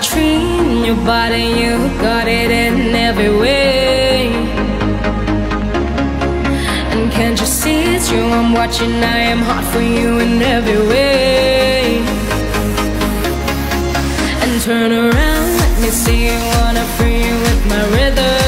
tree in your body, you got it in every way. And can't you see it's you I'm watching? I am hot for you in every way. And turn around, let me see you, wanna free you with my rhythm.